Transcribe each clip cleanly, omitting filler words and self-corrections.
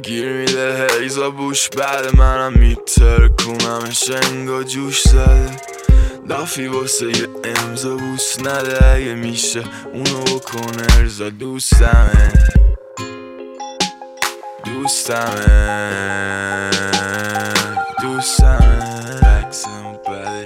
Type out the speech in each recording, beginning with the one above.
گیر میده هیزا بوش بعد منم میترکونمش انگا جوش زده لافی واسه یه امضا بوس نده اگه میشه اونو بکن ارزا دوستمه بکسم بده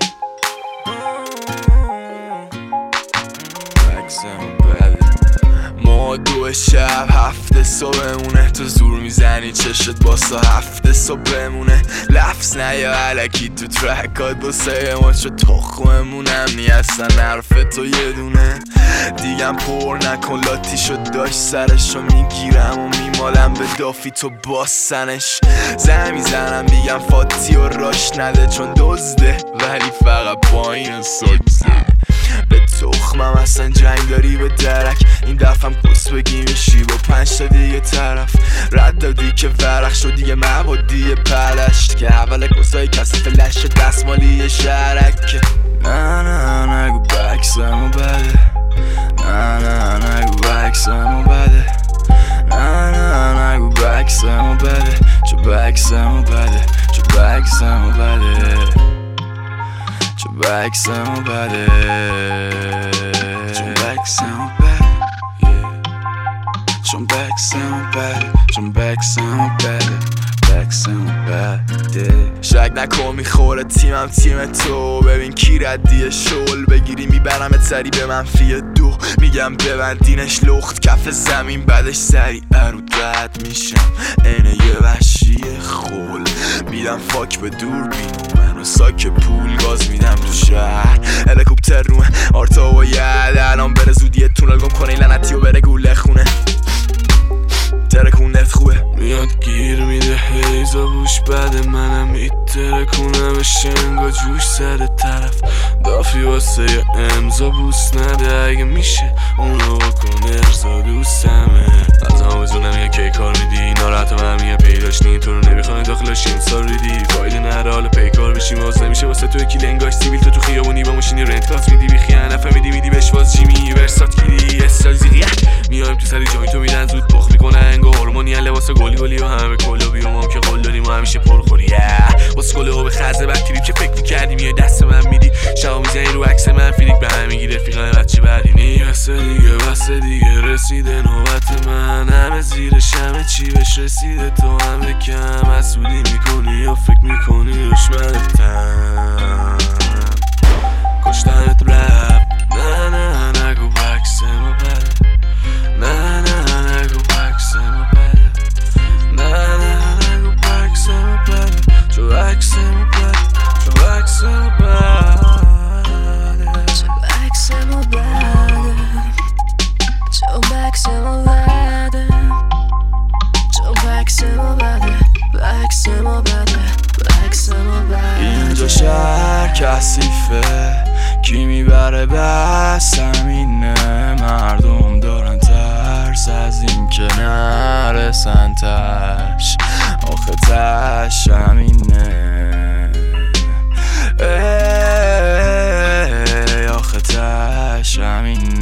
ما 2 شب 7 صبحمونه تو زور میزنی چشت باسا 7 صبح بمونه لفظ نیا علکی تو ترکات باسه ما چه تخممونم نی اصلا حرف تو یه دونه دیگم پر نکن لاتی شد داشت سرشو میگیرم و میمالم به دافی تو باسنش زن میزنم میگم فاتی و راش نده چون دزده ولی فقط پایین سکسه به تخمم اصلا جنگ داری به درک این دفعم کس بگی میشی با 5 تا دیگه طرف رد دادی که ورق شد دیگه مبادی پلشت که اول کسای کسی فلش دستمالی شرک نه نگو بکسمو بده نه نگو بکسمو بده نه نگو بکسمو بده چو بکسمو بده چو بکسمو بده چو بکسمو بده چون بکسمو بده چون بکسمو بده چون بکسمو بده بکسمو بده شک نکن میخوره تیمم تیم تو ببین کی ردیه شل بگیری میبرم سری به منفی 2 میگم ببندینش لخت کف زمین بعدش سری ارود رد میشم اینه یه وحشی خول میدم فاک به دور بینو منو ساک پول گاز میدم تو شهر هلیکوپتر رومه آرتا و ید الان بره زودیه تونل گم کنه لعنتی و بره گوله خونه ترکونت خوبه میاد گیر میده هیزا بوش بعد منم میترکونمش انگا جوش سر طرف دافی واسه یه امضا بوس نده اگه میشه اونو بکن ارزا دوستمه از آموزونم یه کی کار میدی ناراحت من میگه پیداش نی تو رو نمیخوای داخلش امسال ریدی فایده نره حالا پیکار بشیم باز نمیشه واسه تو یکی لنگاش سیبیل تو خیابونی با ماشینی رنت کات میدی بی خیانه فهمیدی میدی بهش باز جیمی ورسات گیری استایل زیغیه میایم تو سری جوینتو میدن زود پخ میکنه انگا هورمونی لباس گلی و همه کلوبی و ما که قول داریم و همیشه پرخوری واسه کله و به خزه بکتیریم که فکر میکردی میای دست من میدی شبا میزنی رو عکس من فیلیک به هم میگی رفیقان بچه بدینی بس دیگه رسیده نوبت من همه زیرش همه چی بهش رسیده تو همه کم مسئولی میکنی یا فکر میکنی دشمنتم کشتنت رپ نه نگو بکسمو بده نه نگو بکسمو بده نه نگو بکسمو بده چو بکسمو بده چو بکسمو بده چو بکسمو بده چو بکسمو بده چو بکسمو بده بکسمو بده بکسمو بده اینجا شهر کثیفه کی میبره بس همینه مردم دارن ترس از این که نرسن تش آخه تش همینه آخه تش همینه